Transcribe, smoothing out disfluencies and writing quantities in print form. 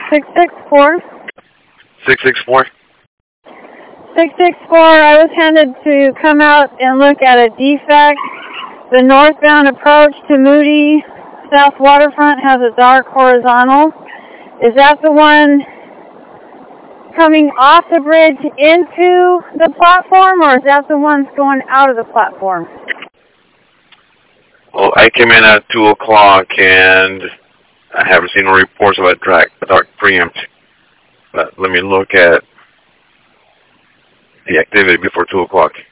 664. 664? 664, I was handed to come out and look at a defect. The northbound approach to Moody South Waterfront has a dark horizontal. Is that the one coming off the bridge into the platform, or is that the one going out of the platform? Well, I came in at 2 o'clock and I haven't seen no reports of a dark preempt. But let me look at the activity before 2 o'clock.